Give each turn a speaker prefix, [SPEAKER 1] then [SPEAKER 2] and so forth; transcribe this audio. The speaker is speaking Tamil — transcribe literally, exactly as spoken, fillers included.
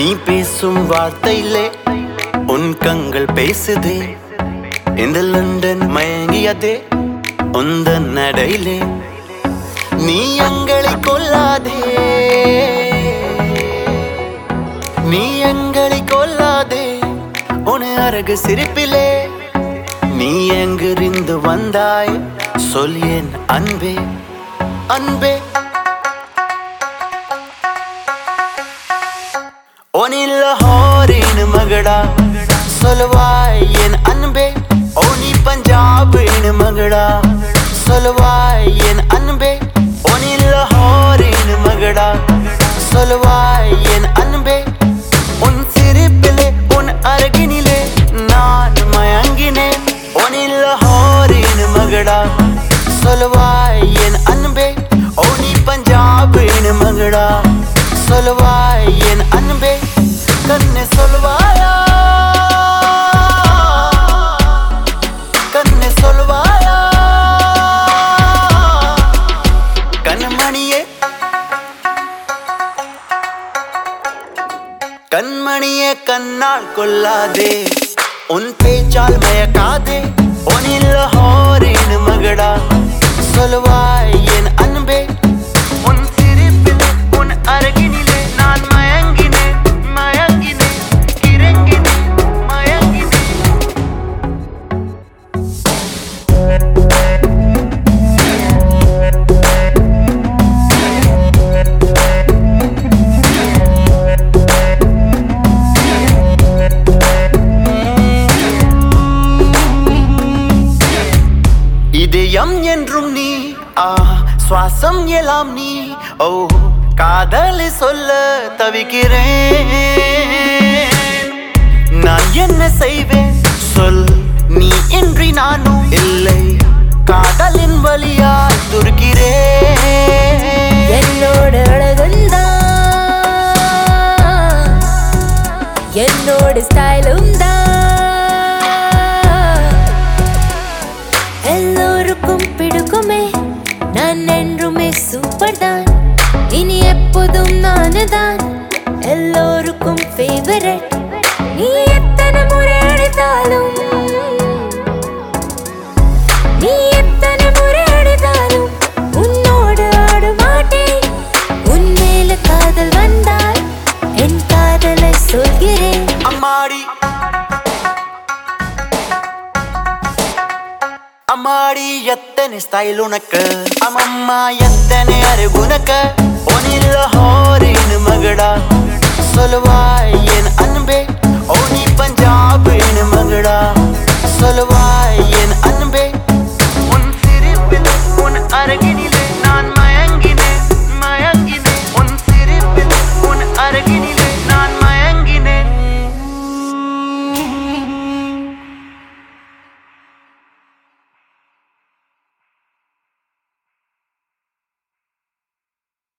[SPEAKER 1] நீ பேசும் வார்த்தையிலே உன் கண்கள் பேசுதே இந்த லண்டன் மயங்கியதே உந்த நடையிலே நீ எங்களை கொல்லாதே நீ எங்களை கொல்லாதே உன் அழகு சிரிப்பிலே நீ எங்கிருந்து வந்தாய் சொல் என் அன்பே அன்பே ओनी लाहौरीन मगड़ा सोलवाई एन अनबे ओनी पंजाबीन मगड़ा सोलवाई एन अनबे ओनी लाहौरीन मगड़ा सोलवाई एन अनबे उन सिरिपिले उन अरगिनिले नान मयंगिने ओनी लाहौरीन मगड़ा सोलवाई एन अनबे ओनी पंजाबीन मगड़ा सोलवाई एन अनबे कन्ने सोलवाया कन्ने सोलवाया कन्मणिये कन्मणिये कन्नाल कोल्लादे उन पे चाल मयका दे ओनी लाहौरीन मगड़ा सोलवाई एन अनबे उन सिरिपिले उन अरगिनिले नान मयंगिने मयंगिने किरंगिने मयंगिने இதயம் என்றும் நீ ஆ சுவாசம் எல்லாம் நீ ஓ காதல் சொல்ல தவிக்கிறேன் நான் என்ன செய்வேன் சொல் நீ இன்றி நானும் இல்லை காதலின் வழியால் துருக்கிறேன்
[SPEAKER 2] என்னோட அழகுந்தான் என்னோட ஸ்டைலும் தான் எல்லோருக்கும் பிடிக்குமே நான் என்றுமே சூப்பர் தான் இனி எப்போதும் நானுதான் எல்லோருக்கும் ஃபேவரட் நீ எத்தனை முறை அடித்தாலும் நீ எத்தனை முறை அடித்தாலும் உன்னோடு ஆட மாட்டேன் உன் மேல காதல் வந்தால் என் காதலை சொல்கிறேன்
[SPEAKER 1] அம்மாடி அம்மாடி எத்தனை ஸ்டைல் உனக்கு அம்மம்மா எத்தனை அறிவு உனக்கு ओनी लाहौरीन मगड़ा सोलवाई एन अनबे ओनी पंजाबीन मगड़ा सोलवाई एन अनबे उन सिरिपिले उन अरगिनी